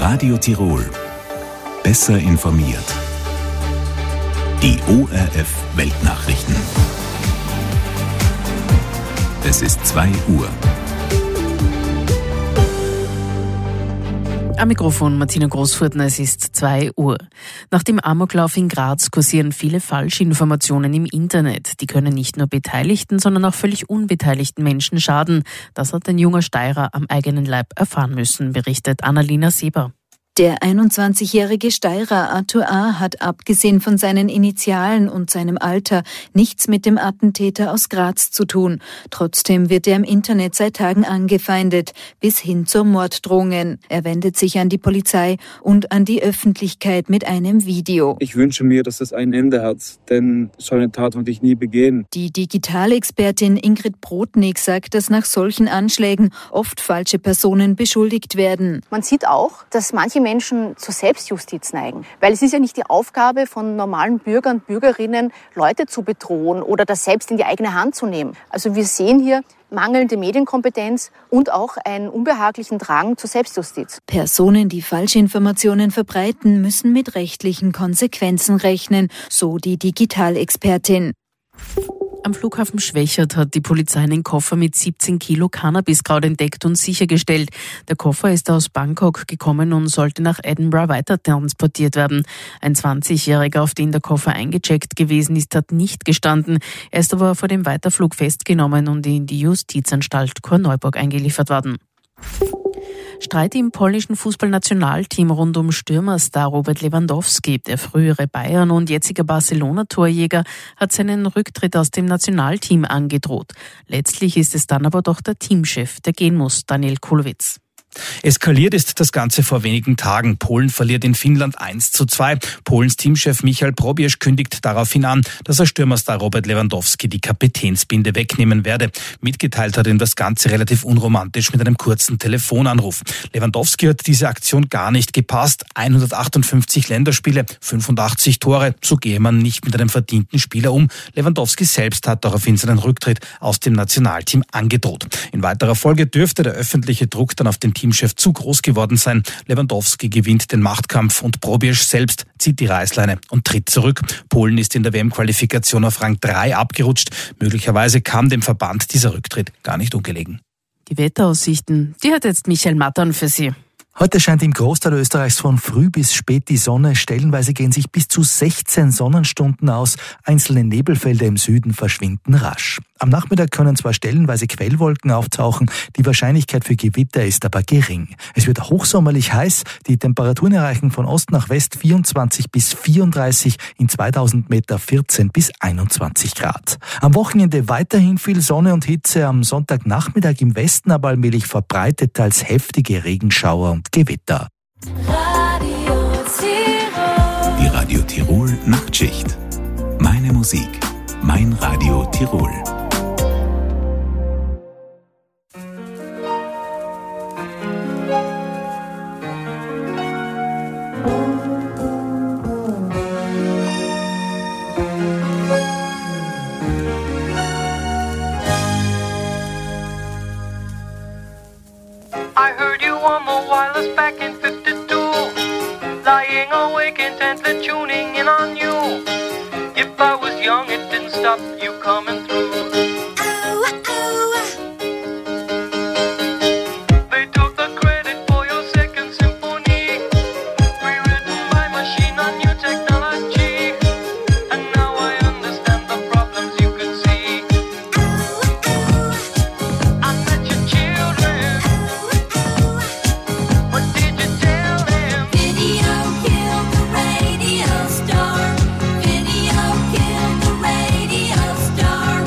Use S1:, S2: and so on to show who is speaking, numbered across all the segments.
S1: Radio Tirol. Besser informiert. Die ORF Weltnachrichten. Es ist 2 Uhr.
S2: Am Mikrofon Martina Großfurtner, es ist 2 Uhr. Nach dem Amoklauf in Graz kursieren viele Falschinformationen im Internet. Die können nicht nur beteiligten, sondern auch völlig unbeteiligten Menschen schaden. Das hat ein junger Steirer am eigenen Leib erfahren müssen, berichtet Annalena Seber.
S3: Der 21-jährige Steirer Arthur A. hat abgesehen von seinen Initialen und seinem Alter nichts mit dem Attentäter aus Graz zu tun. Trotzdem wird er im Internet seit Tagen angefeindet, bis hin zu Morddrohungen. Er wendet sich an die Polizei und an die Öffentlichkeit mit einem Video.
S4: Ich wünsche mir, dass es ein Ende hat, denn so eine Tat wollte ich nie begehen.
S3: Die Digitalexpertin Ingrid Brodnik sagt, dass nach solchen Anschlägen oft falsche Personen beschuldigt werden.
S5: Man sieht auch, dass manche Menschen zur Selbstjustiz neigen. Weil es ist ja nicht die Aufgabe von normalen Bürgern und Bürgerinnen, Leute zu bedrohen oder das selbst in die eigene Hand zu nehmen. Also wir sehen hier mangelnde Medienkompetenz und auch einen unbehaglichen Drang zur Selbstjustiz.
S3: Personen, die Falschinformationen verbreiten, müssen mit rechtlichen Konsequenzen rechnen, so die Digitalexpertin.
S2: Am Flughafen Schwechat hat die Polizei einen Koffer mit 17 Kilo Cannabiskraut entdeckt und sichergestellt. Der Koffer ist aus Bangkok gekommen und sollte nach Edinburgh weiter transportiert werden. Ein 20-Jähriger, auf den der Koffer eingecheckt gewesen ist, hat nicht gestanden. Er ist aber vor dem Weiterflug festgenommen und in die Justizanstalt Korneuburg eingeliefert worden. Streit im polnischen Fußballnationalteam rund um Stürmerstar Robert Lewandowski. Der frühere Bayern- und jetziger Barcelona-Torjäger hat seinen Rücktritt aus dem Nationalteam angedroht. Letztlich ist es dann aber doch der Teamchef, der gehen muss, Daniel Kulowitz.
S6: Eskaliert ist das Ganze vor wenigen Tagen. Polen verliert in Finnland 1:2. Polens Teamchef Michal Probierz kündigt daraufhin an, dass er Stürmerstar Robert Lewandowski die Kapitänsbinde wegnehmen werde. Mitgeteilt hat ihm das Ganze relativ unromantisch mit einem kurzen Telefonanruf. Lewandowski hat diese Aktion gar nicht gepasst. 158 Länderspiele, 85 Tore. So gehe man nicht mit einem verdienten Spieler um. Lewandowski selbst hat daraufhin seinen Rücktritt aus dem Nationalteam angedroht. In weiterer Folge dürfte der öffentliche Druck dann auf den Teamchef zu groß geworden sein. Lewandowski gewinnt den Machtkampf und Probierz selbst zieht die Reißleine und tritt zurück. Polen ist in der WM-Qualifikation auf Rang 3 abgerutscht. Möglicherweise kam dem Verband dieser Rücktritt gar nicht ungelegen.
S2: Die Wetteraussichten, die hat jetzt Michael Mattern für Sie.
S7: Heute scheint im Großteil Österreichs von früh bis spät die Sonne. Stellenweise gehen sich bis zu 16 Sonnenstunden aus. Einzelne Nebelfelder im Süden verschwinden rasch. Am Nachmittag können zwar stellenweise Quellwolken auftauchen, die Wahrscheinlichkeit für Gewitter ist aber gering. Es wird hochsommerlich heiß, die Temperaturen erreichen von Ost nach West 24 bis 34, in 2000 Meter 14 bis 21 Grad. Am Wochenende weiterhin viel Sonne und Hitze, am Sonntagnachmittag im Westen aber allmählich verbreitet teils heftige Regenschauer und Gewitter.
S1: Die Radio Tirol Nachtschicht. Meine Musik, mein Radio Tirol.
S8: I heard you on the wireless back in 52, lying awake intently tuning in on you. If I was young, it didn't stop you coming through. They took the credit for your second symphony, rewritten by machine on new technology. And now I understand the problems you could see. I met your children. What did you tell them?
S9: Video killed the radio star. Video killed the radio star.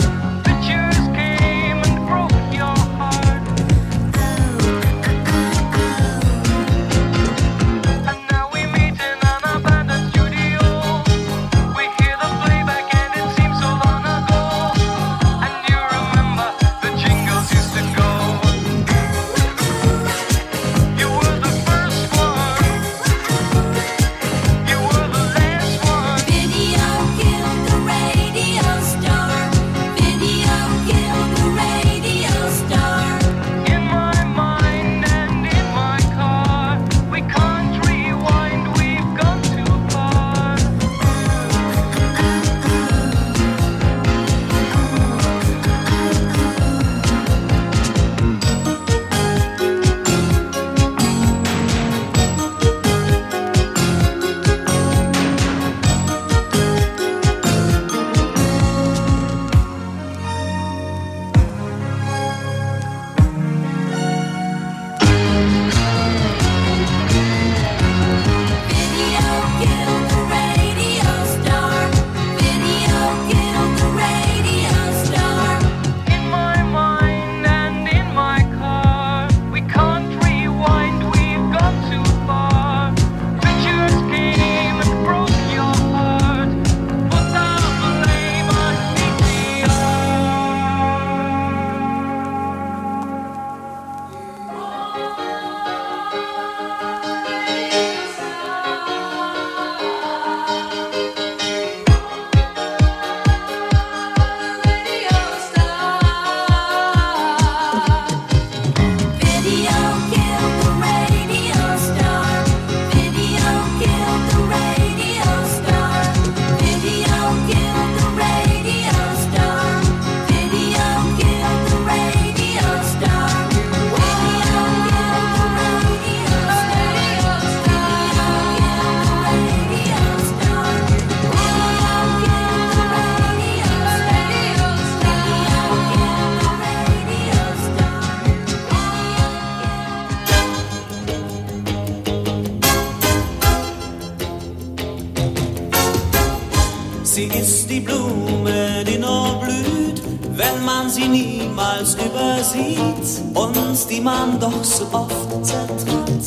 S10: wenn man sie niemals übersieht und die man doch so oft zertritt.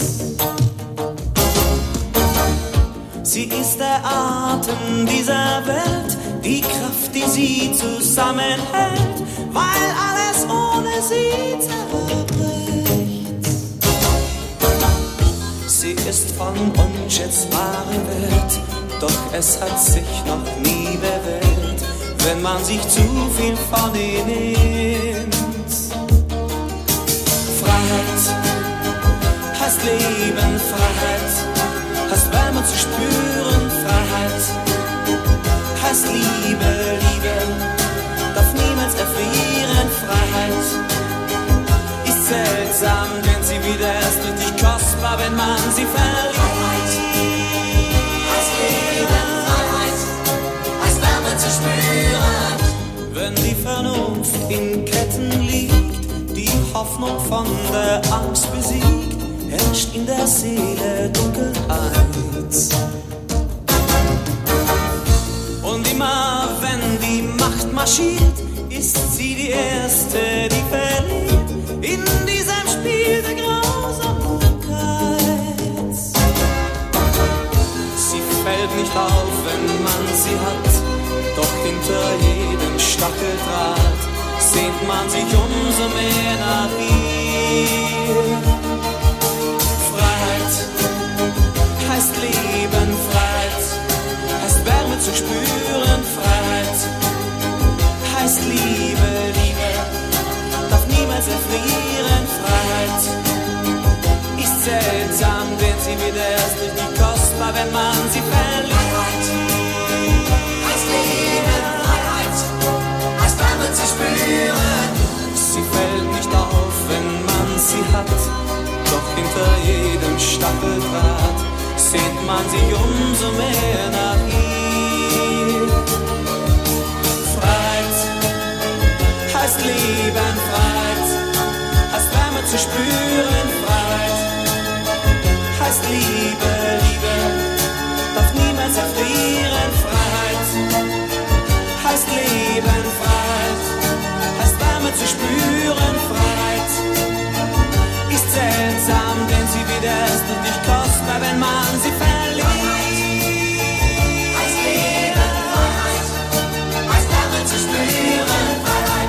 S10: Sie ist der Atem dieser Welt, die Kraft, die sie zusammenhält, weil alles ohne sie zerbricht. Sie ist von unschätzbarem Wert, doch es hat sich noch nie bewährt, wenn man sich zu viel von ihr nimmt. Freiheit heißt Leben, Freiheit heißt Wärme zu spüren, Freiheit heißt Liebe, Liebe darf niemals erfrieren, Freiheit ist seltsam, denn sie wieder erst richtig kostbar, wenn man sie verliert. Heißt Leben, Freiheit heißt Wärme zu spüren. Wenn die Vernunft in Ketten liegt, die Hoffnung von der Angst besiegt, herrscht in der Seele Dunkelheit. Und immer wenn die Macht marschiert, ist sie die Erste, die verliert in diesem Spiel der Grausamkeit. Sie fällt nicht auf, wenn man sie hat, doch hinter jedem Stacheldraht sehnt man sich umso mehr nach ihr. Freiheit heißt Leben, Freiheit heißt Wärme zu spüren, Freiheit heißt Liebe, Liebe darf niemals erfrieren, Freiheit ist seltsam, denn sie wird erst richtig kostbar, wenn man sie verliert. Heißt Leben, Freiheit heißt Wärme zu spüren. Sie fällt nicht auf, wenn man sie hat, doch hinter jedem Stacheldraht sehnt man sich umso mehr nach ihr. Freiheit heißt Leben, Freiheit heißt Wärme zu spüren, Freiheit heißt Liebe, Liebe darf niemals erfrieren, Freiheit heißt Leben, Freiheit heißt Wärme zu spüren, Freiheit ist seltsam, denn sie wird erst richtig kostbar, wenn man sie verliert. Heißt Leben, Freiheit heißt Wärme zu spüren, Freiheit.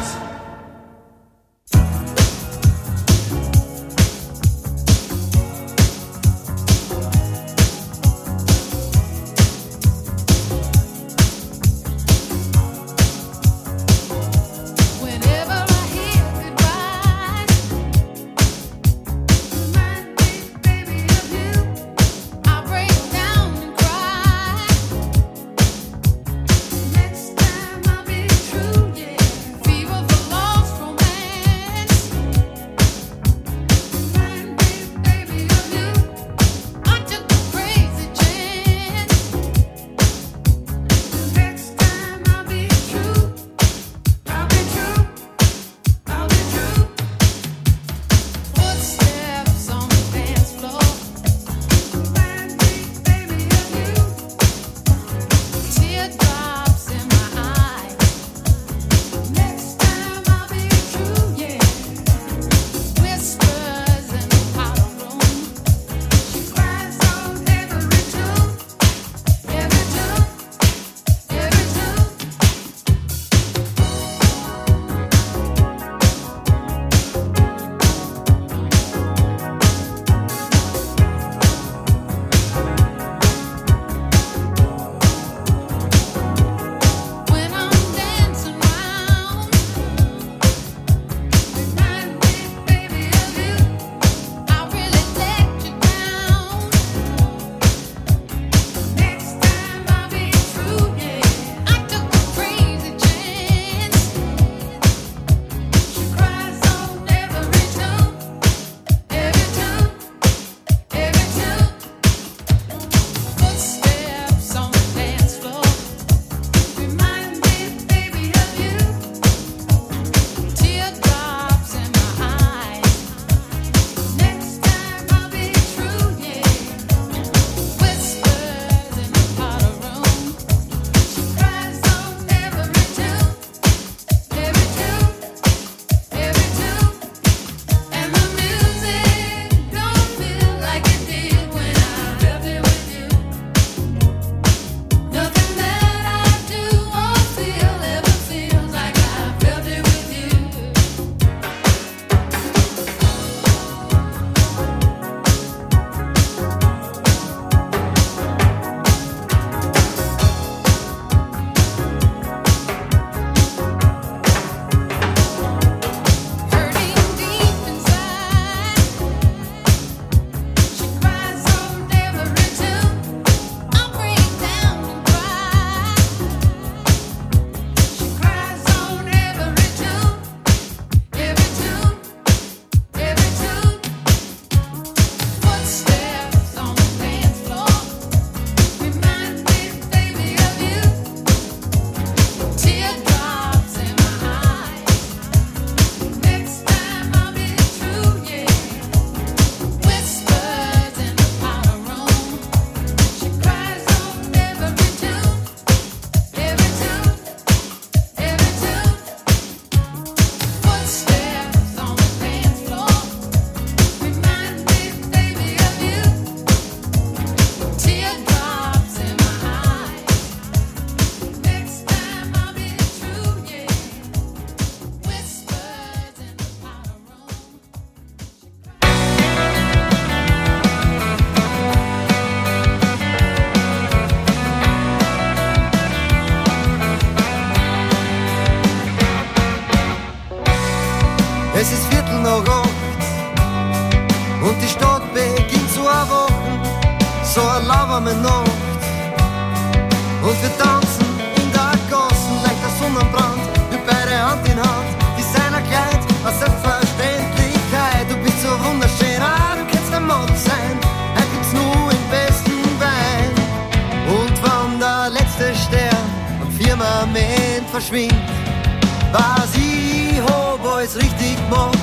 S11: lauwarme Nacht. Und wir tanzen in der Gassen, leicht der Sonnenbrand, wir beide Hand in Hand. Designerkleid, eine Selbstverständlichkeit. Du bist so wunderschön, du kannst ein Model sein. Heute gibt's nur im besten Wein. Und wenn der letzte Stern am Firmament verschwindet, was ich hab alles richtig gemacht.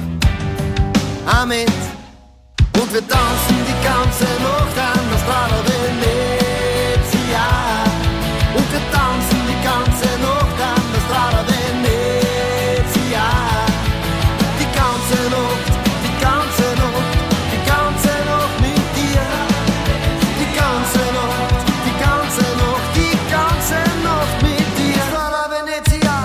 S11: Amen. Und wir tanzen die ganze Nacht an der Strada Venezia. Und wir tanzen die ganze Nacht an der Strada Venezia. Die ganze Nacht, die ganze Nacht, die ganze Nacht mit dir. Die ganze Nacht, die ganze Nacht, die ganze Nacht mit dir. Strada Venezia.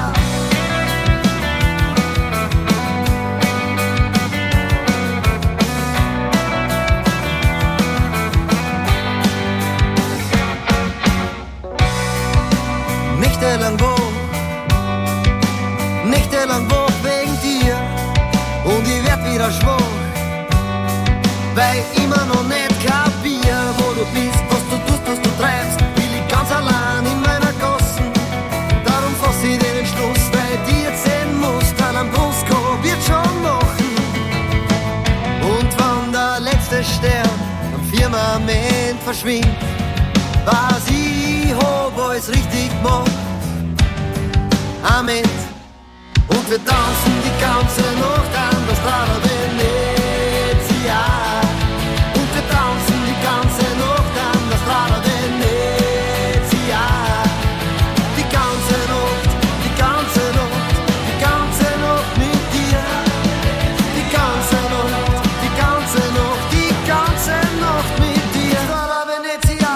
S11: Nächtelang wach wegen dir. Und ich werd wieder schwach, weil ich immer noch nicht kapier, wo du bist, was du tust, was du treibst. Will ich ganz allein in meiner Gassen. Darum fass ich den Entschluss, weil ich dir jetzt sehen muss, weil am Brustkorb wird schon machen. Und wenn der letzte Stern am Firmament verschwindet, was ich hab alles richtig gemacht. Amen. Und wir tanzen die ganze Nacht an der Strada Venezia. Und wir tanzen die ganze Nacht an der Strada Venezia. Die ganze Nacht, die ganze Nacht, die ganze Nacht mit dir. Die ganze Nacht, die ganze Nacht, die ganze Nacht mit dir. Strada Venezia.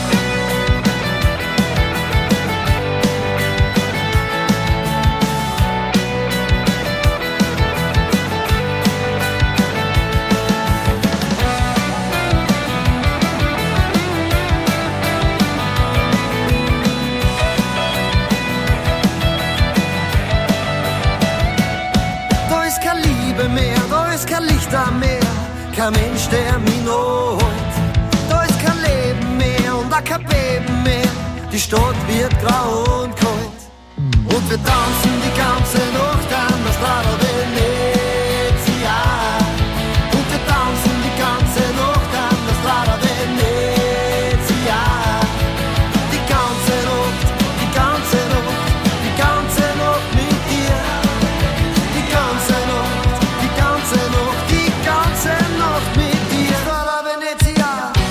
S11: Mehr, da ist kein Lichter mehr, kein Mensch, der mich noch hält. Da ist kein Leben mehr und auch kein Beben mehr, die Stadt wird grau und kalt. Und wir tanzen die ganze Nacht an der Strada Venezia. Und wir tanzen die ganze Nacht an der Strada Venezia. Die ganze Nacht, die ganze Nacht, die ganze Nacht mit dir. Die ganze Nacht, die ganze Nacht, die ganze Nacht mit dir. Strada Venezia.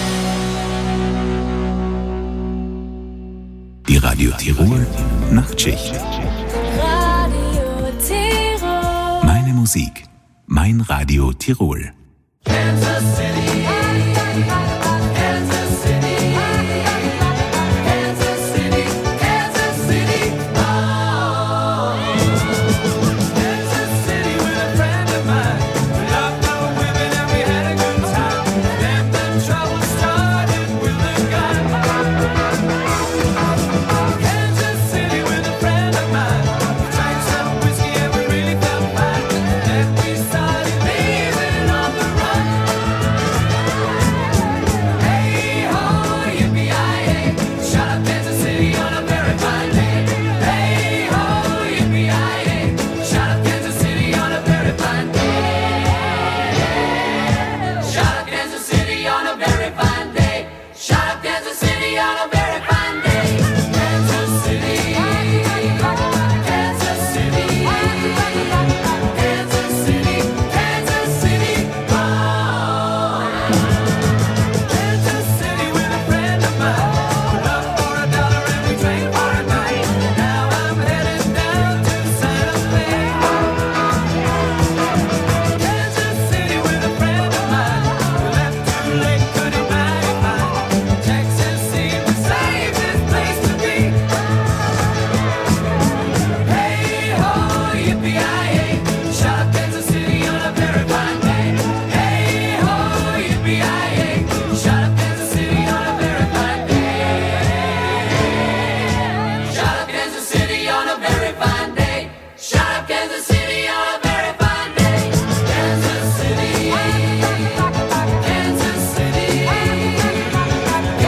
S1: Die Radio Tirol Nachtschicht.
S9: Radio Tirol.
S1: Meine Musik, mein Radio Tirol.
S10: Kansas City. Kansas City. Kansas City. Kansas City. Oh. Kansas City with a friend of mine. We loved our women and we had a good time. Then the trouble started with a gun. Kansas City with a friend of mine. We drank some whiskey and we really felt fine. Then we started leaving on the run. Hey ho, yippee-yi-yay, shut up Kansas City on a very fine day. Hey ho, yippee-yi-yay, shut up Kansas City on a very fine day. Shut up Kansas City on a very fine day. Shut up Kansas City on a very fine day. Kansas City, Kansas City, Kansas City, Kansas City, oh. Kansas City with a friend of mine. We loved for $1 and we drank for a night. Now I'm headed down to Santa Fe. Kansas City with a friend of mine. We left too late, couldn't mighty fine. Texas seemed the safest place to be. Hey ho, yippee-yi-yay, shut up Kansas City on a very fine day. Hey ho, yippee-yi-yay, shut up Kansas City on a very fine day. Shut up Kansas City on a very fine day. Shut up Kansas City on a very fine day. Kansas City, Kansas City, Kansas City, Kansas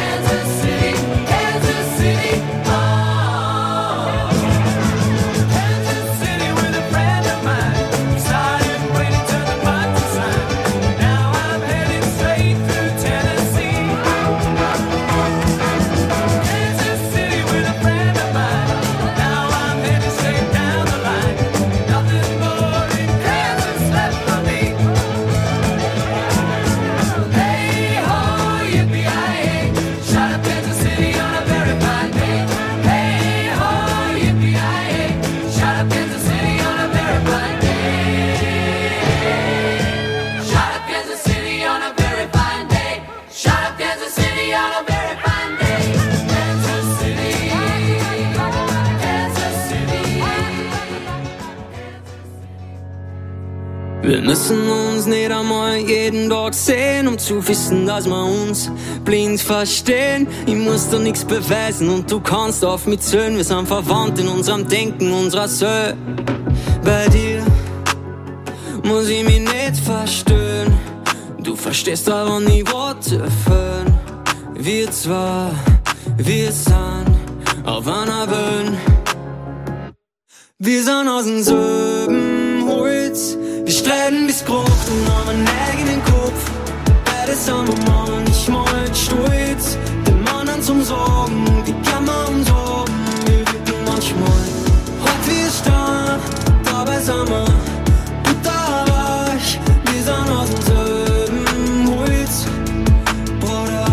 S12: Wir müssen uns nicht einmal jeden Tag sehen, um zu wissen, dass wir uns blind verstehen. Ich muss dir nichts beweisen und du kannst auf mich zählen. Wir sind verwandt in unserem Denken, unserer Seele. Bei dir muss ich mich nicht verstehen. Du verstehst aber nie Worte füllen. Wir zwei, wir sind auf einer Welt. Wir sind aus demselben Holz. Wir streiten bis Kraft und haben einen eigenen Kopf. Beide sind wir Mann, ich mal stolz. Den Mann zum Sorgen, die kann man uns haben. Wir wirken manchmal hart wie Stein. Dabei sind wir butterweich. Wir sind aus demselben Holz, Bruder.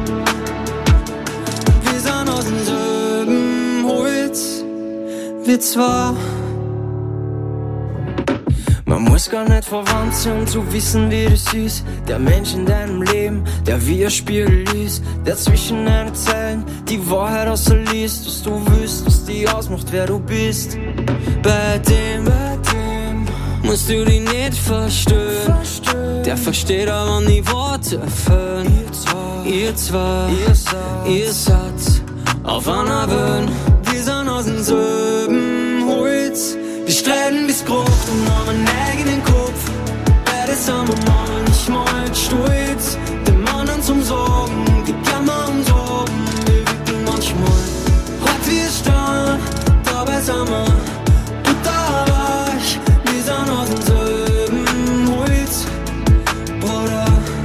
S12: Wir sind aus demselben Holz, wir zwei. Man muss gar nicht verwandt sein, um zu wissen, wie das ist. Der Mensch in deinem Leben, der wie ein Spiegel ist, der zwischen deinen Zeilen die Wahrheit ausliest. Was du willst, was dich ausmacht, wer du bist. Bei dem musst du dich nicht verstehen. Der versteht aber nie Worte füllen. Ihr zwei, ihr seid auf einer Welt. Wir sind aus demselben Holz. Wir streiten bis Kraft und haben einen eigenen Kopf. Beide sind wir Mann, ich mal stolz. Den Mann zum Sorgen, die kann man uns haben. Wir wirken manchmal hart wie Stein. Dabei sind wir butterweich. Wir sind aus demselben Holz, Bruder.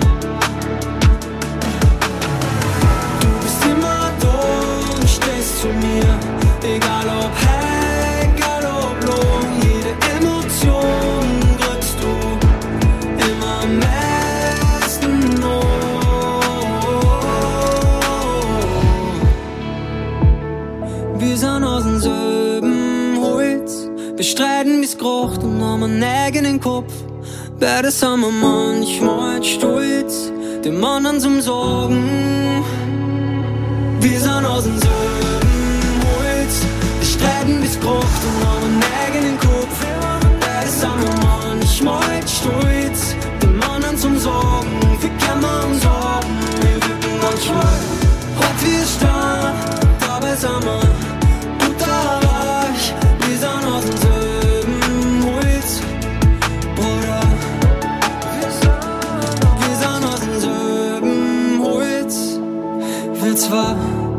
S12: Du bist immer da und stehst zu mir, egal ob hell, egal ob low. Jede Emotion kriegst du immer am besten noch. Wir sind aus demselben Holz. Wir streiten bis Kracht und haben einen eigenen Kopf. Beide sind wir manchmal stolz, dem anderen zum Sorgen. Wir sind aus demselben Holz. Wir streiten bis Kraft und haben einen eigenen Kopf. Beide sind wir manchmal stolz, dem anderen zum Sorgen. Wie kann man uns sorgen? Wir wirken manchmal hart wie Stein. Dabei sind wir butterweich. Wir sind aus demselben Holz, Bruder. Wir sind aus demselben Holz, wir zwei.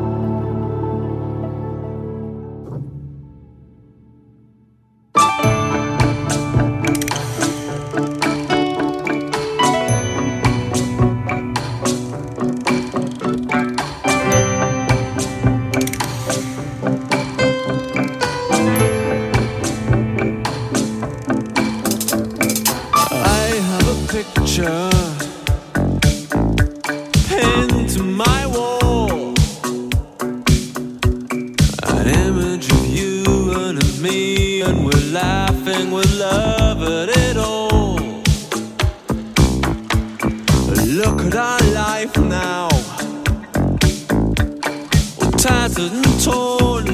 S13: Pinned to my wall, an image of you and of me, and we're laughing with love at it all. Look at our life now, all tattered and torn.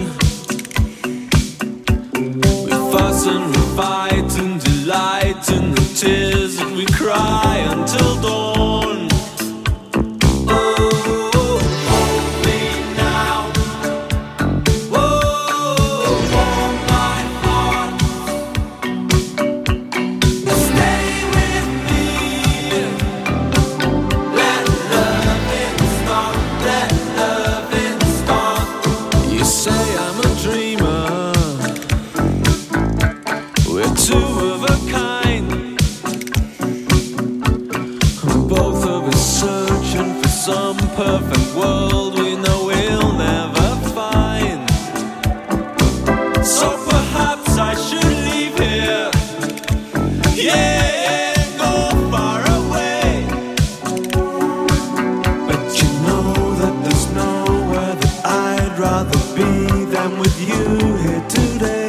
S13: We fuss and we fight and delight in the tears that we cry until dawn. Perfect world we know we'll never find. So perhaps I should leave here, yeah, and go far away. But you know that there's nowhere that I'd rather be than with you here today.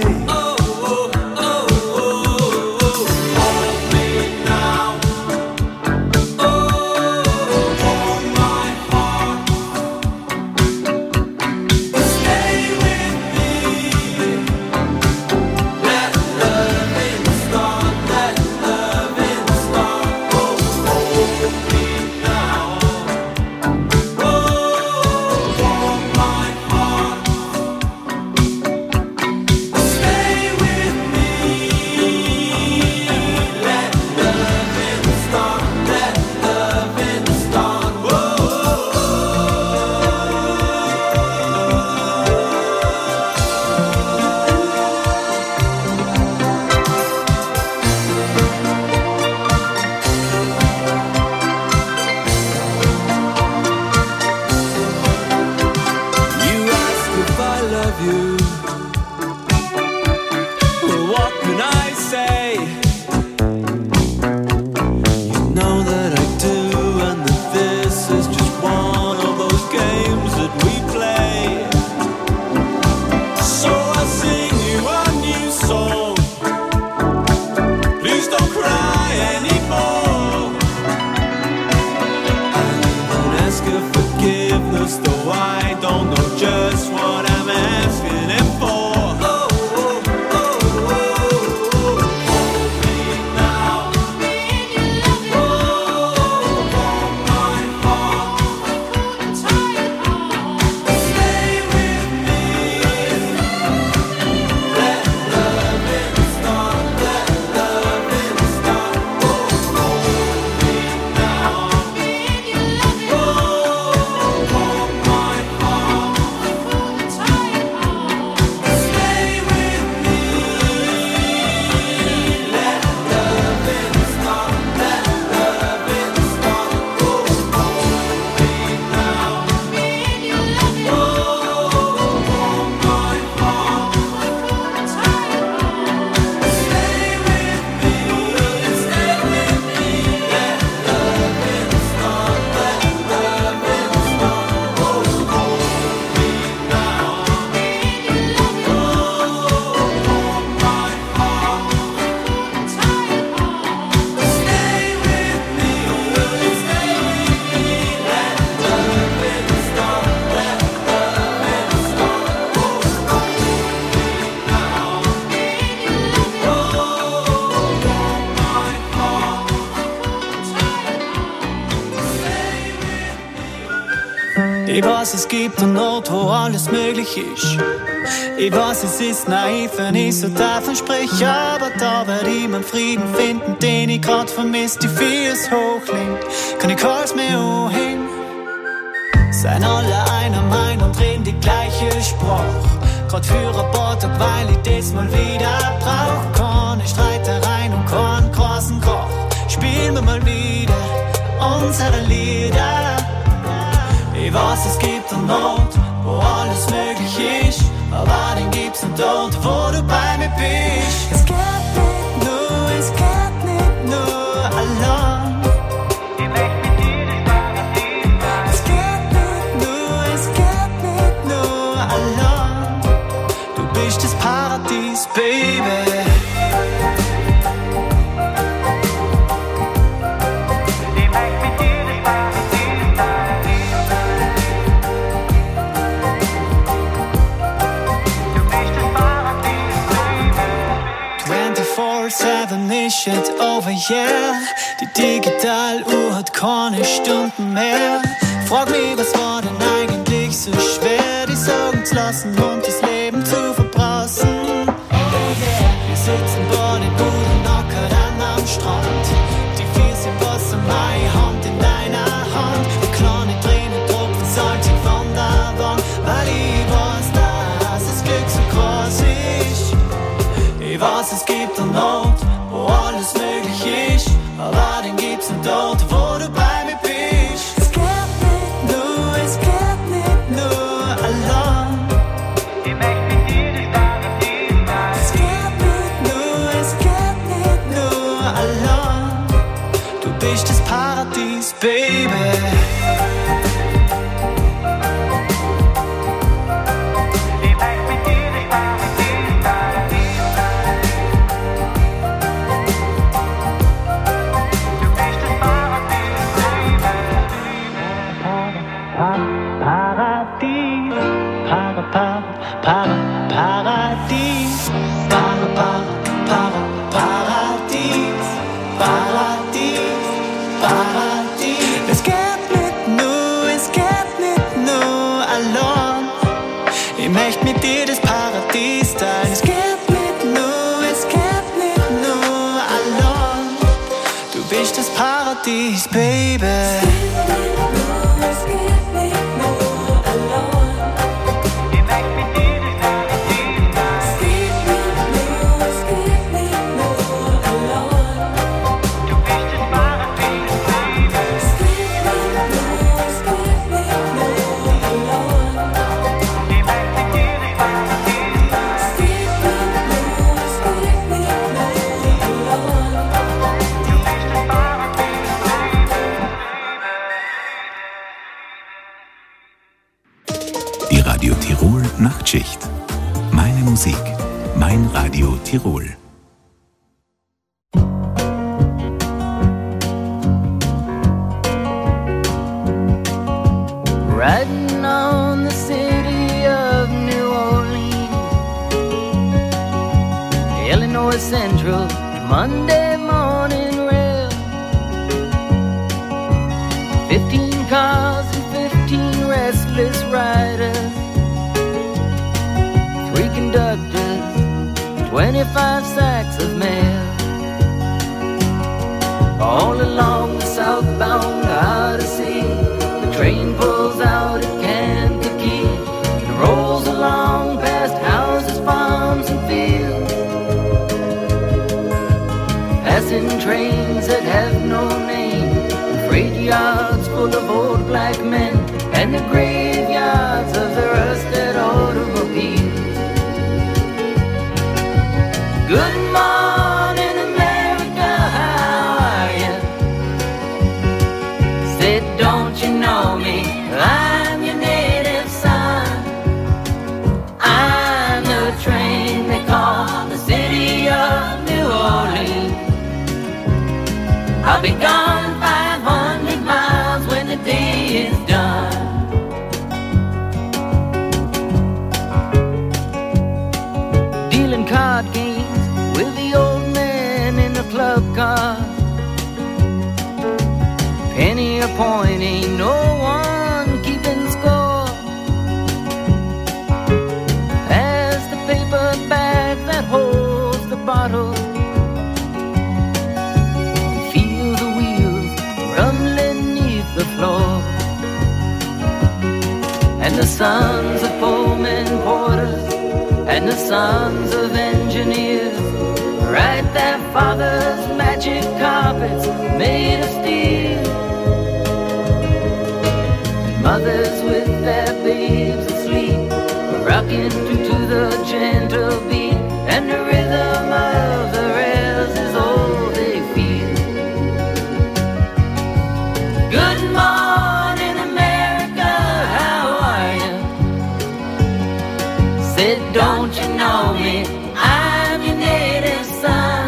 S14: Ich weiß, es gibt einen Ort, wo alles möglich ist. Ich weiß, es ist naiv, wenn ich so davon spreche, aber da werd ich meinen Frieden finden, den ich grad vermisst. Die Füße hochlegen, kann ich Hals mehr anhängen. Seien alle einer Meinung und reden die gleiche Sprache. Grad für ein paar Tage, weil ich das mal wieder brauch. Keine Streitereien und keinen großen Krach. Spielen wir mal wieder unsere Lieder. Ich weiß, es gibt einen Ort, wo alles möglich ist, aber den gibt's nur dort, wo du bei mir bist. Es geht nicht nur allein. Ich möchte mit dir das Paradies sein. Es geht nicht nur allein. Du bist das Paradies, Baby. Ist jetzt over, yeah. Die Digitaluhr hat keine Stunden mehr. Frag mich, was war denn eigentlich so schwer, die Sorgen zu lassen und das Leben zu verbrassen. Wir sitzen bei den Buden nackert am Strand. Die Füße im Wasser, meine Hand in deiner Hand. Die kleine Tränen tropfen salzig von der Wand, weil ich weiß, dass das Glück so groß ist. Ich weiß, es gibt einen Ort, wo alles möglich ist, aber den gibt's nur dort, wo du bei mir bist. Es geht nicht nur allein. Ich möchte mit dir das Paradies sein. Es geht nicht nur allein. Du bist das Paradies, Baby. Paradies, baby.
S1: Radio Tirol Nachtschicht. Meine Musik, mein Radio Tirol.
S15: Riding on the city of New Orleans, Illinois Central, Monday morning rail. 15 cars and 15 restless riders, 3 conductors, 25 sacks of mail. All along the southbound Odyssey, the train pulls out at Kankakee and rolls along past houses, farms and fields, passing trains that have no name, and freight yards full of old black men, and the graveyards of the rusted automobiles. Good morning, America, how are you? Said, don't you know me? I'm your native son. I'm the train they call the city of New Orleans. I'll be gone 500 miles when the day is done. Dealing card games with the old man in the club car. Penny a point, ain't no one keeping score. the sons of Pullman porters and the sons of engineers ride their father's magic carpets made of steel. Mothers with their babes asleep, rocking to the gentle beat, and the rhythm of the rails is all they feel. Good morning, America, how are you? Said, don't you know me? I'm your native son.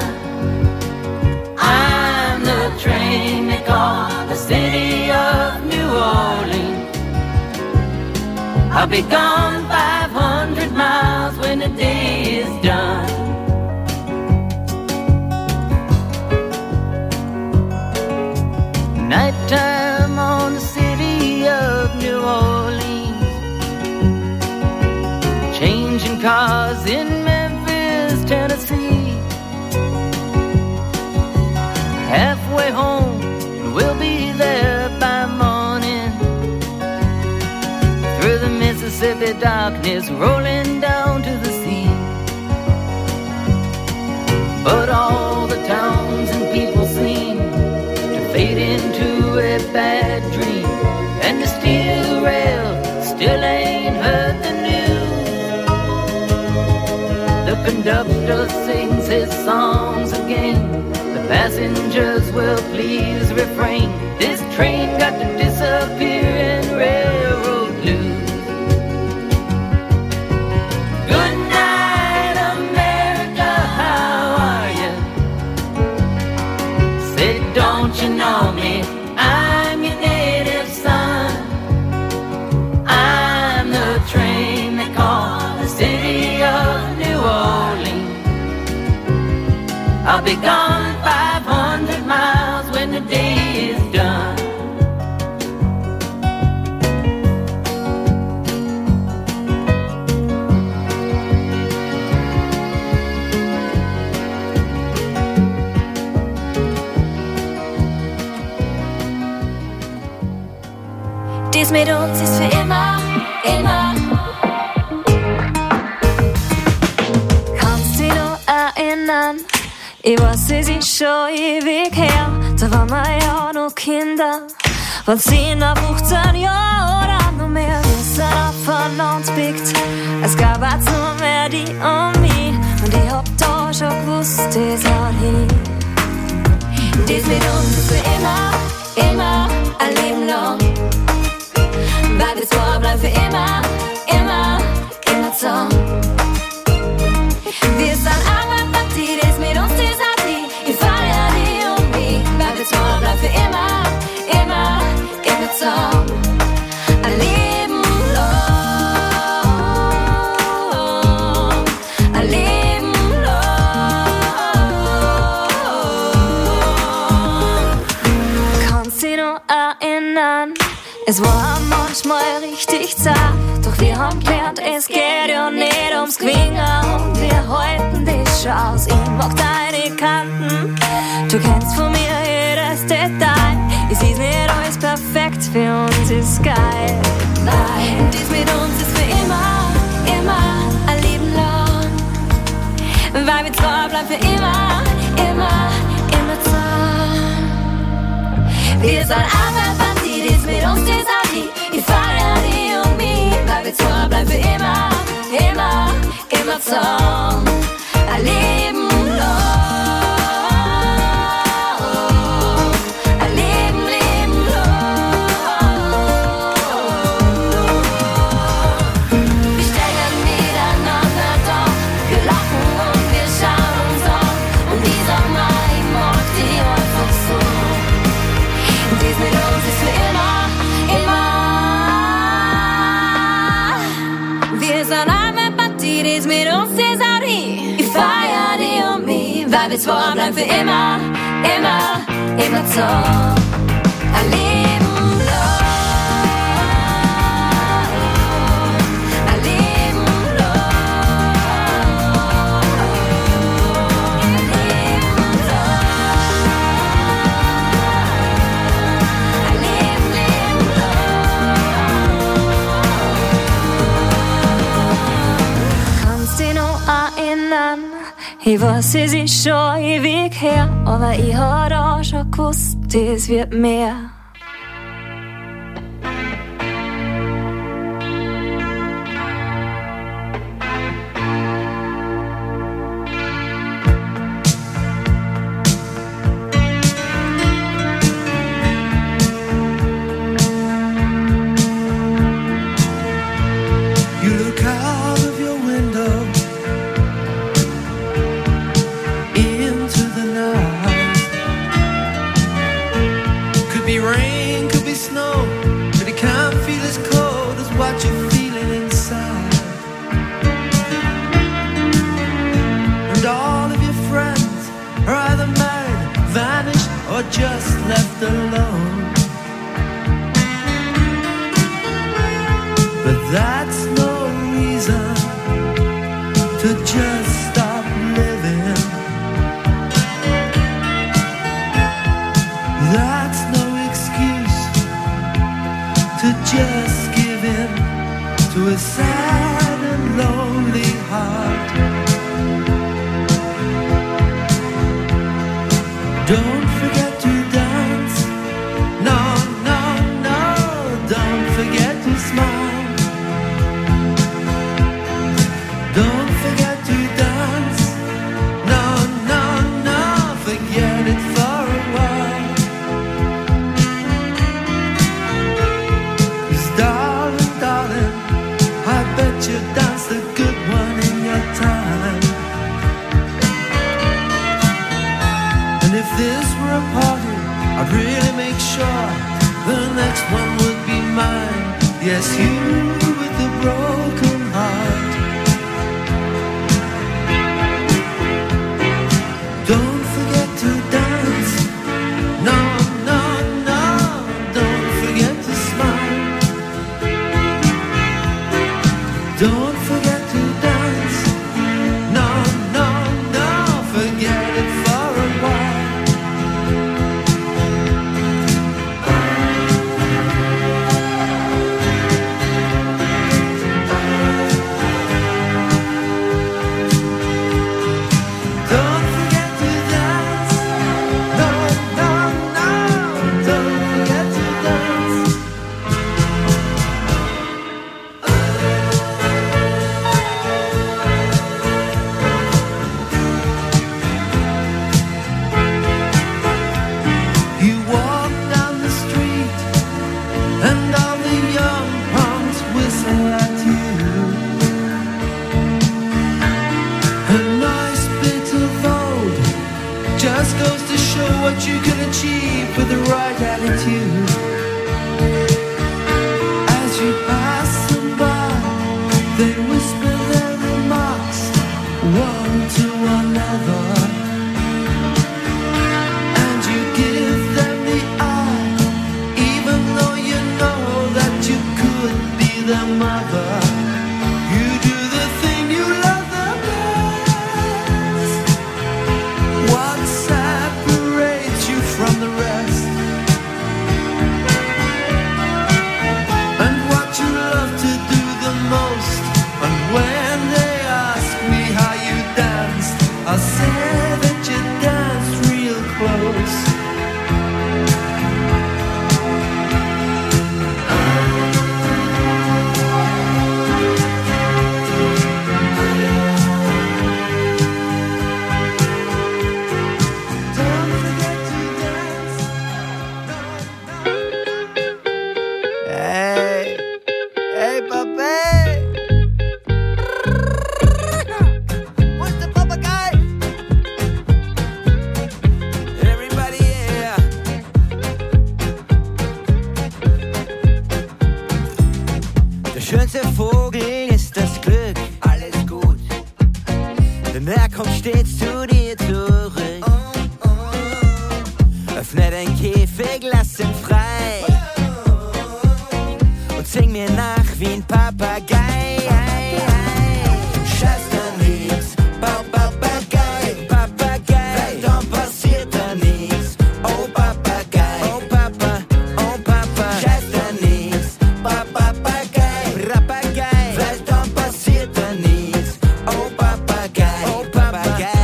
S15: I'm the train they call the city of New Orleans. I'll be gone 500 miles when the day is done. Nighttime on the city of New Orleans, changing cars in Memphis, Tennessee. Halfway home, we'll be there by morning. Through the Mississippi darkness, rolling down to the sea. But all the towns and people seem to fade into a bad dream, and the steel rail still ain't heard the news. The conductor sings his songs again, the passengers will please refrain. This train got to disappear in railroad blues. Good night, America, how are you? Say, don't you know me? I'm your native son. I'm the train they call the city of New Orleans. I'll be gone 500 miles when the day is done.
S9: Dies mit uns ist für immer, immer. Kannst dich noch erinnern? Ich weiß, es ist schon ewig her. Da waren wir ja noch Kinder. Von 10 auf 15 Jahre oder noch mehr. Wir sind aufeinander geblickt. Es gab jetzt nur mehr die und mich. Und ich hab da schon gewusst, das haut hin. Dies mit uns ist für immer, immer ein Leben lang. Weil wir zwei bleiben für immer, immer, immer zusammen. Wir sind eine Partie, das mit uns ist auch die. Ich feier die und mich. Weil wir zwei bleiben für immer, immer, immer zusammen. Ein Leben lang, ein Leben lang. Kannst dich noch erinnern? Es war manchmal richtig zart, doch wir haben gelernt, es geht ja nicht ums Gewinnen und wir halten dich schon aus. Ich mag deine Kanten, du kennst von mir jedes Detail. Es ist nicht alles perfekt, für uns ist geil. Nein, dies mit uns ist für immer, immer ein Leben lang. Weil wir zwei bleiben für immer, immer, immer zusammen. Wir sind eine Partie, dies mit uns ist auch die. Ich feier die und mich, weil wir zwei bleiben für immer, immer, immer zusammen. Ein Leben lang, ein Leben, Leben lang. Wir stehen miteinander da, wir lachen und wir schauen uns an. Und ich sag mal, ich mag die einfach so. Dies mit uns ist für immer, immer. Wir sind eine Partie, dies mit uns ist auch die. Ich feier die und mich, weil wir zwei bleiben für immer, immer, immer zusammen. Ein Leben lang, ein Leben lang, ein Leben lang. Ich weiß, es ist schon ewig her, aber ich hab auch schon gewusst, es wird mehr.
S10: Just left alone, but that's no reason to just stop living. That's no excuse to just give in to a sad and lonely heart. Don't forget to dance. No, no, no. Don't forget to smile. Don't forget to dance. No, no, no. Forget it for a while. 'Cause darling, darling, I bet you danced a good one in your time. And if this were a party, I'd really make sure the next one would be mine. Yes, you with the broken heart. Don't forget to dance. No, no, no. Don't forget to smile. Don't forget to dance. No, no, no. Forget it for a while. What you can achieve with the right attitude. As you pass them by, they whisper their remarks one to another, and you give them the eye, even though you know that you could be their mother. You do the thing you love the best. What's from the rest, and what you love to do the most. And when they ask me how you danced, I'll say that you danced real close.
S16: Stets zu dir zurück. Öffne den Käfig, lass ihn frei und sing mir nach wie ein Papagei. Scheiß da nichts, Papagei, Papagei, weil dann passiert da nichts. Oh Papagei, oh Papa, oh Papa, scheiß da nichts, Papagei, Papagei, weil dann passiert da nichts. Oh Papagei, oh Papagei.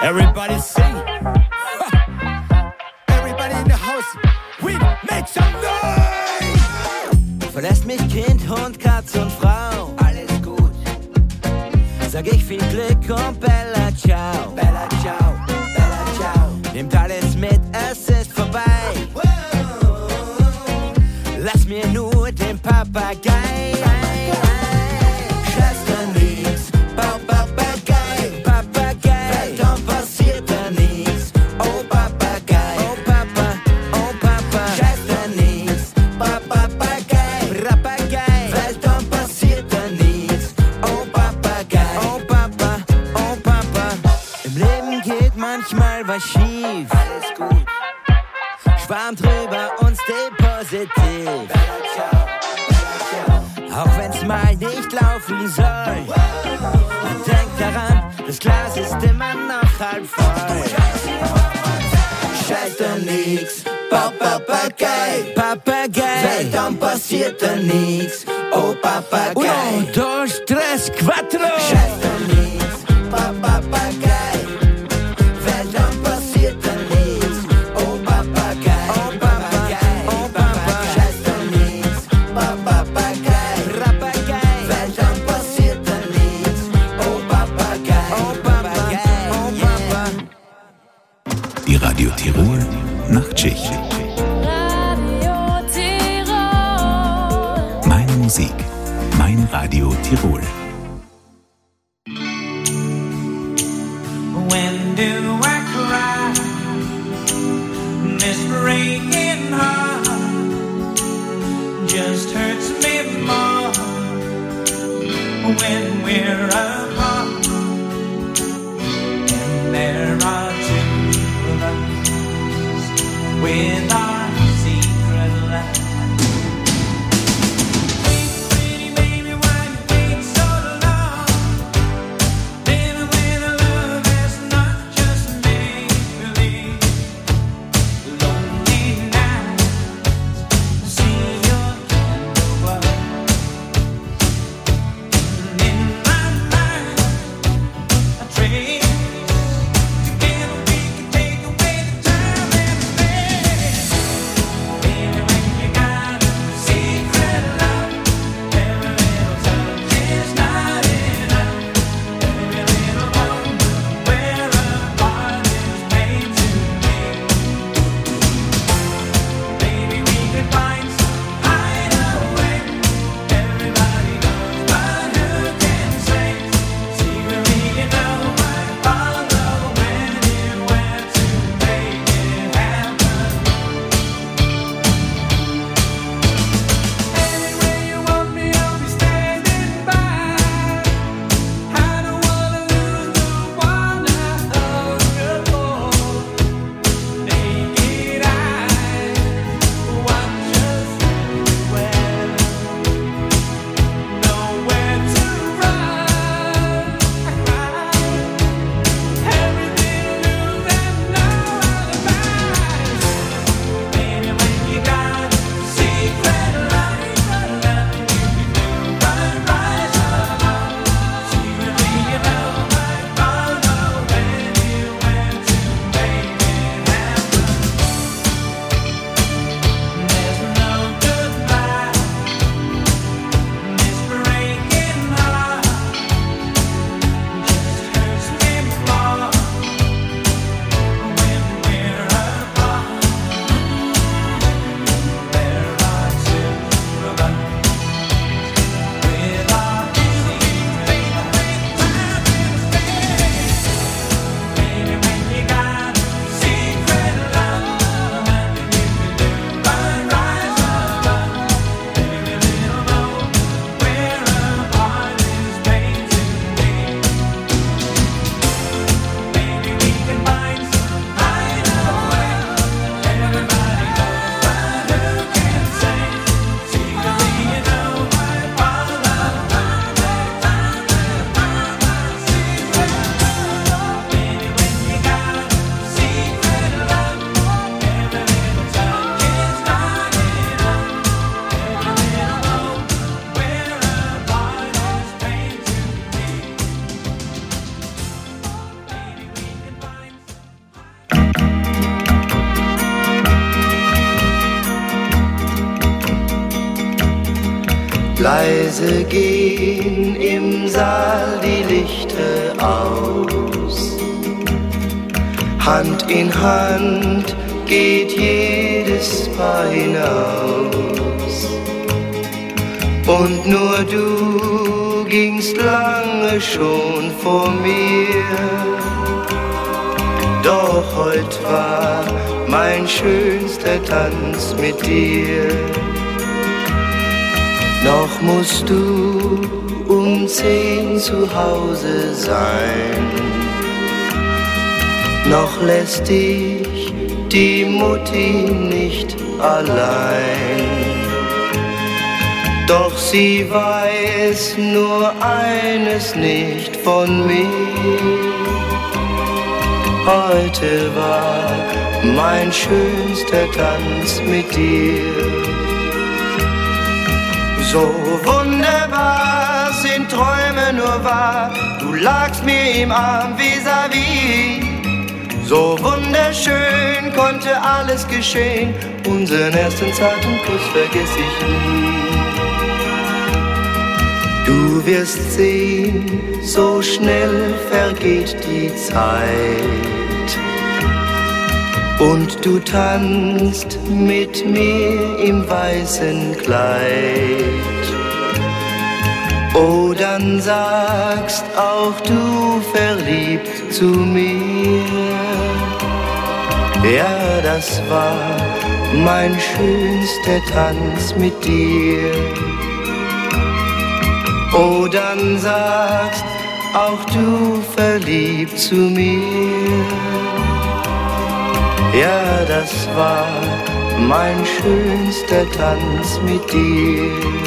S16: Everybody sing. Everybody in the house, we make some noise. Verlässt mich Kind, Hund, Katz und Frau. Alles gut. Sag ich viel Glück und Bella Ciao. Bella Ciao, Bella Ciao. Nehmt alles mit, es ist vorbei. Lass mir nur den Papagei. Schwester nix, Papagei, Papagei. Dann passiert da nichts. Oh Papagei, oh Papa, oh Papa. Schwester nix, Papagei, Papagei. Weil dann passiert da nichts. Oh Papagei, oh Papa, oh Papa. Im Leben geht manchmal was schief. Alles gut. Schwarm drüber und stay positiv. Auch wenn's mal nicht laufen soll. Und denk daran, das Glas ist immer noch halb voll. Scheiß da nix, Papagei, Papagei. Weil dann passiert da nix, oh Papagei. Uno, dos, tres, cuatro. Scheiß da nix, Papagei. Weil dann passiert da nix, oh Papagei, oh Papagei, oh Papagei. Scheiß da nix, Papagei, Papagei. Weil dann passiert da nix, oh Papagei, oh Papagei, oh Papa.
S1: Die Radio Tirol Nachtschicht.
S9: Radio Tirol.
S1: Meine Musik, mein Radio Tirol.
S10: When do I cry? This breaking heart just hurts me more when we're apart. And there are two of us with our secret life. Pretty baby, why you take so long? Living with a love that's not just make believe. Lonely
S11: Leise gehen im Saal die Lichter aus. Hand in Hand geht jedes Paar hinaus. Und nur du gingst lange schon vor mir. Doch heut war mein schönster Tanz mit dir. Noch musst du um 10 zu Hause sein. Noch lässt dich die Mutti nicht allein. Doch sie weiß nur eines nicht von mir. Heute war mein schönster Tanz mit dir. So wunderbar sind Träume nur wahr. Du lagst mir im Arm vis-à-vis. So wunderschön konnte alles geschehen. Unseren ersten zarten Kuss vergess ich nie. Du wirst sehen, so schnell vergeht die Zeit. Und du tanzt mit mir im weißen Kleid. Oh, dann sagst auch du verliebt zu mir. Ja, das war mein schönster Tanz mit dir. Oh, dann sagst auch du verliebt zu mir. Ja, das war mein schönster Tanz mit dir.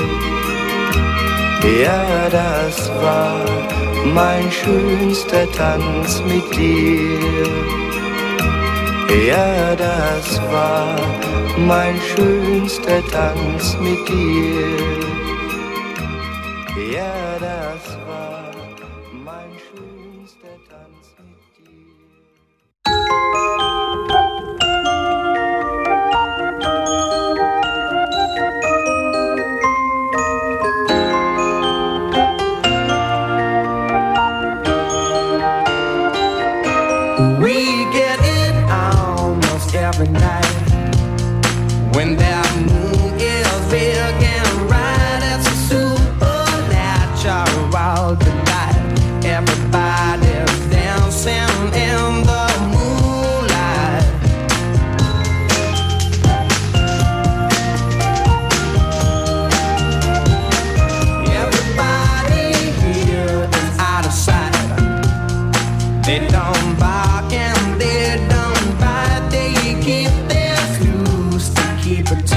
S11: Ja, das war mein schönster Tanz mit dir. Ja, das war mein schönster Tanz mit dir. Ja, das war mein schönster Tanz mit dir.
S10: We get it almost every night when that moon is big and bright. It's a supernatural delight. Everybody's dancing in the moonlight. Everybody here is out of sight. They don't bark and they don't bite. They keep their fuse to keep it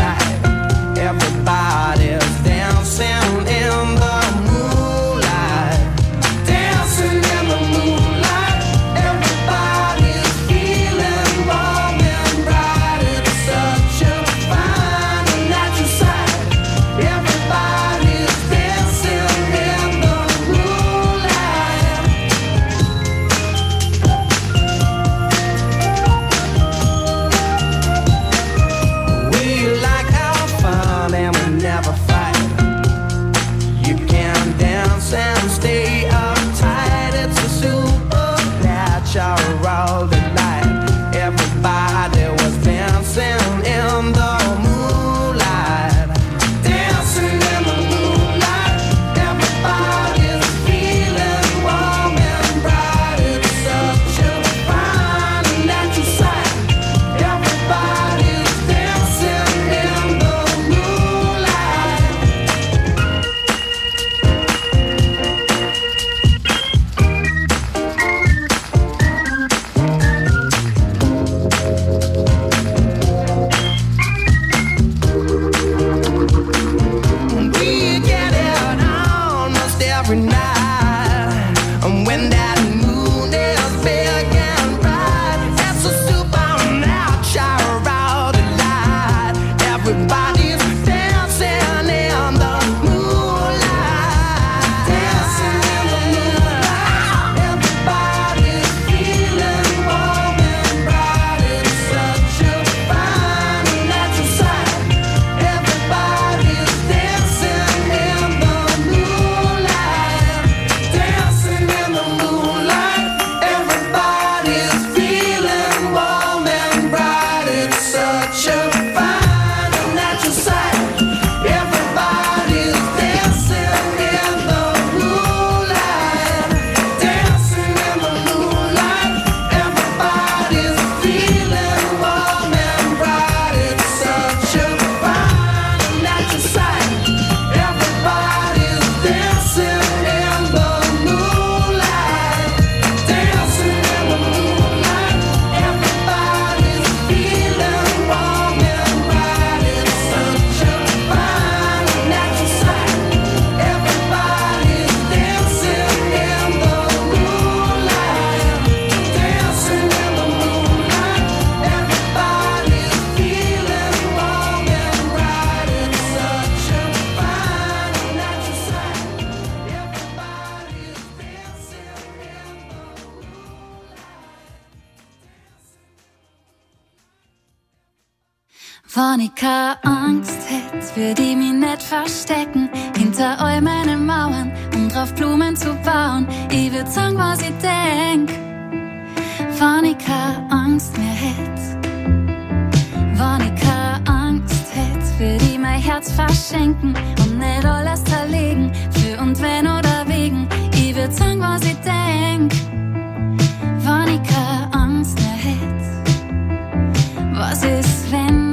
S9: Wenn ich keine Angst hätt, würd ich mich nicht verstecken hinter all meinen Mauern, um drauf Blumen zu bauen. Ich würd sagen, was ich denk, wenn ich keine Angst mehr hätt. Wenn ich keine Angst hätt, würd ich mein Herz verschenken und nicht alles zerlegen, für und wenn oder wegen. Ich würd sagen, was ich denk, wenn ich keine Angst mehr hätt. Was ist, wenn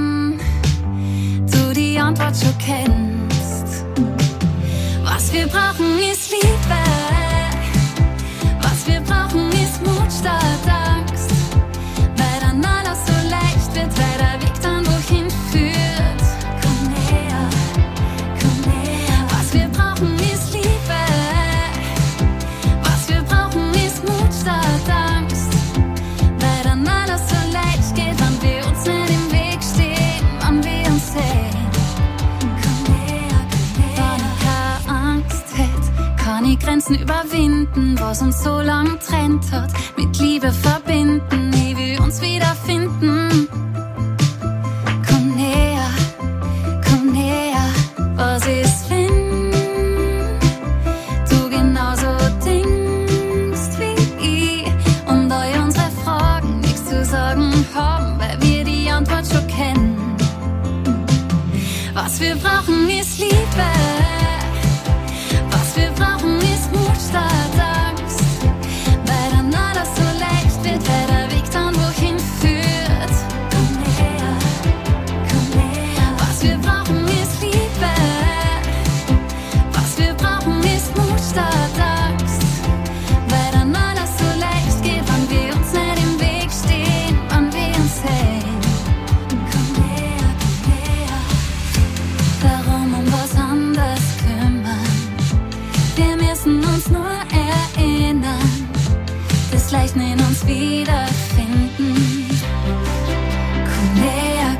S9: die Antwort schon kennst? Was wir brauchen ist Liebe, was wir brauchen ist Mut statt Angst, weil dann alles so leicht wird, weil der Weg dann wohin führt. Komm näher, was wir brauchen ist Liebe, was wir brauchen ist Mut statt Angst, weil dann alles so leicht geht, wenn wir uns nicht im Weg stehen, wenn wir uns sehen. Kann ich Grenzen überwinden, was uns so lang trennt hat, mit Liebe verbinden, wie wir uns wiederfinden. Komm näher, was ist, wenn du genauso denkst wie ich und all unsere Fragen nichts zu sagen haben, weil wir die Antwort schon kennen. Was wir brauchen ist Liebe, was wir brauchen ist Mut statt Angst, weil dann alles so leicht wird, weil der Weg dann wohin führt. Komm näher, was wir brauchen ist Liebe, was wir brauchen ist Mut statt Angst, weil dann alles so leicht geht, wenn wir uns nicht im Weg stehen, wenn wir uns sehen. Komm näher, darum um was anderes kümmern. Wir müssen uns nur erinnern, das Leichten in uns wiederfinden. Komm näher,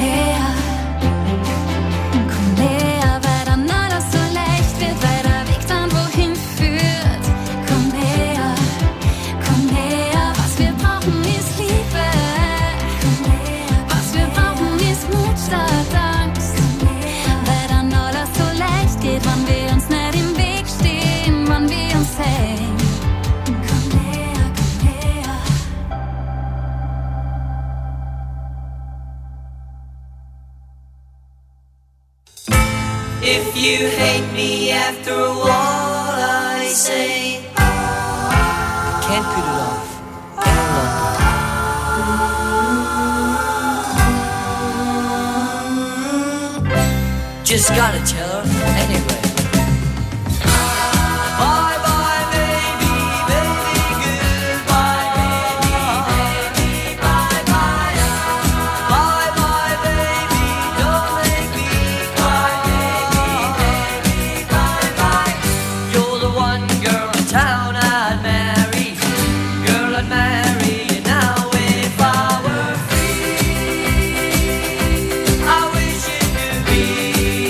S9: weil dann alles so leicht wird, weil der Weg dann wohin führt. Komm näher, was wir brauchen ist Liebe, was wir brauchen ist Mut statt Angst, weil dann alles so leicht geht, wenn wir uns nicht im Weg stehen, wenn wir uns sehen. Komm näher.
S10: If you hate me after all I say, can't put it off any longer. Just gotta tell her anyway. Bye bye baby, baby, goodbye baby, bye bye. Bye bye baby, don't make me cry baby, bye bye. You're the one girl in town I'd marry, girl I'd marry you now if I were free. I wish it could be.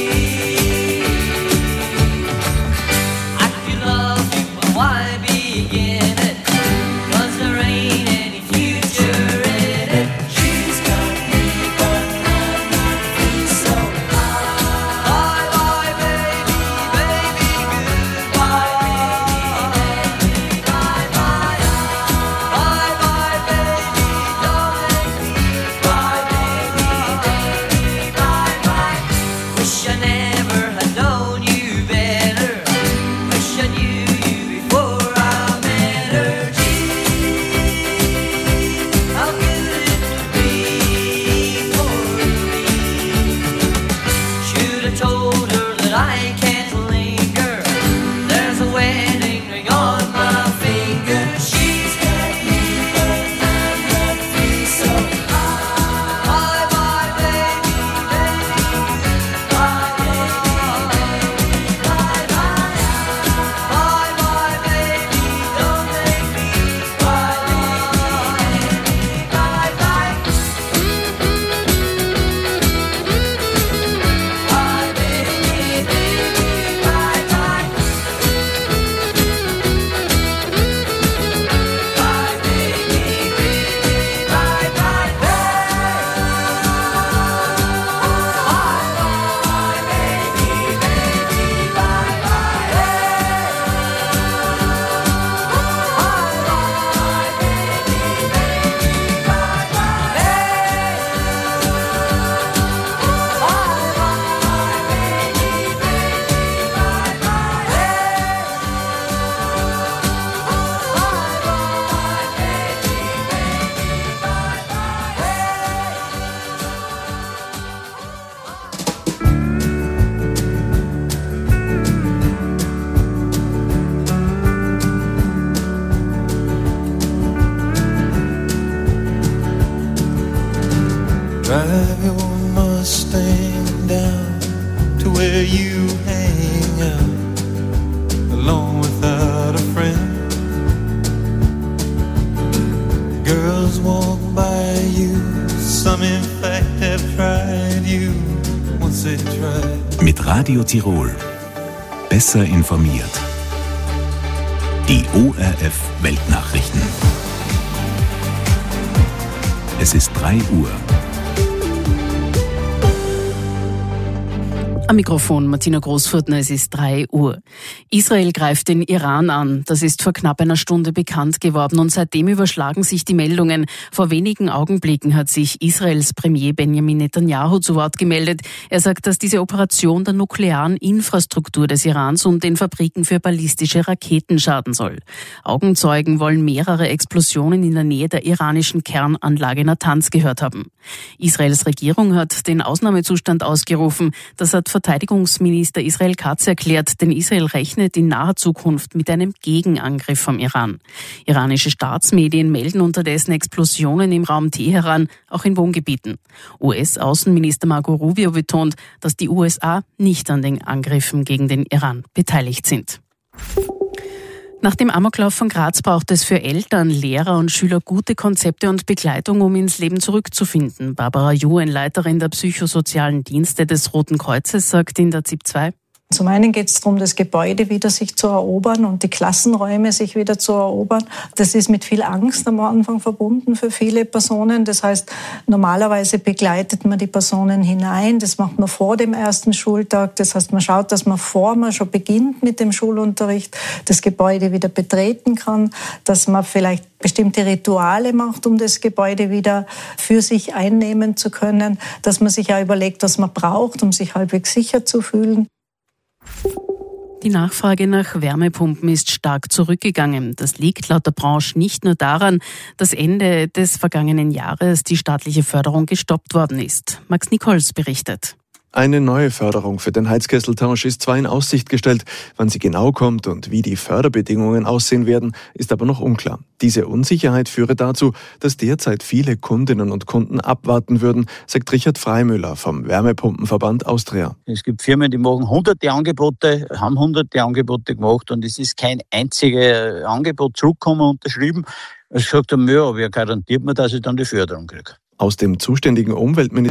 S10: I could love you, but why begin it? 'Cause there ain't any future in it. She's got me, but I'm not free, so bye bye baby, baby, goodbye baby, bye bye. Bye bye baby, don't make me cry baby, bye bye. Wish I never had known you better. Wish I knew you before I met
S14: walk by you. Some in fact have tried you once they tried.
S1: Mit Radio Tirol. Besser informiert. Die ORF Weltnachrichten. Es ist 3 Uhr.
S2: Am Mikrofon Martina Großfurtner, es ist 3 Uhr. Israel greift den Iran an. Das ist vor knapp einer Stunde bekannt geworden und seitdem überschlagen sich die Meldungen. Vor wenigen Augenblicken hat sich Israels Premier Benjamin Netanyahu zu Wort gemeldet. Er sagt, dass diese Operation der nuklearen Infrastruktur des Irans und den Fabriken für ballistische Raketen schaden soll. Augenzeugen wollen mehrere Explosionen in der Nähe der iranischen Kernanlage Natanz gehört haben. Israels Regierung hat den Ausnahmezustand ausgerufen. Das hat Verteidigungsminister Israel Katz erklärt, denn Israel rechnet in naher Zukunft mit einem Gegenangriff vom Iran. Iranische Staatsmedien melden unterdessen Explosionen im Raum Teheran, auch in Wohngebieten. US-Außenminister Marco Rubio betont, dass die USA nicht an den Angriffen gegen den Iran beteiligt sind. Nach dem Amoklauf von Graz braucht es für Eltern, Lehrer und Schüler gute Konzepte und Begleitung, um ins Leben zurückzufinden. Barbara Juhen, Leiterin der psychosozialen Dienste des Roten Kreuzes, sagt in der ZIP 2.
S17: Zum einen geht es darum, das Gebäude wieder sich zu erobern und die Klassenräume sich wieder zu erobern. Das ist mit viel Angst am Anfang verbunden für viele Personen. Das heißt, normalerweise begleitet man die Personen hinein. Das macht man vor dem ersten Schultag. Das heißt, man schaut, dass man bevor man schon beginnt mit dem Schulunterricht, das Gebäude wieder betreten kann, dass man vielleicht bestimmte Rituale macht, um das Gebäude wieder für sich einnehmen zu können, dass man sich auch überlegt, was man braucht, um sich halbwegs sicher zu fühlen.
S2: Die Nachfrage nach Wärmepumpen ist stark zurückgegangen. Das liegt laut der Branche nicht nur daran, dass Ende des vergangenen Jahres die staatliche Förderung gestoppt worden ist. Max Nichols berichtet.
S18: Eine neue Förderung für den Heizkesseltausch ist zwar in Aussicht gestellt, wann sie genau kommt und wie die Förderbedingungen aussehen werden, ist aber noch unklar. Diese Unsicherheit führe dazu, dass derzeit viele Kundinnen und Kunden abwarten würden, sagt Richard Freimüller vom Wärmepumpenverband Austria.
S19: Es gibt Firmen, die machen hunderte Angebote, haben hunderte Angebote gemacht und es ist kein einziges Angebot zurückgekommen und unterschrieben. Es gesagt haben, ja, wer garantiert mir, dass ich dann die Förderung kriege?
S18: Aus dem zuständigen Umweltministerium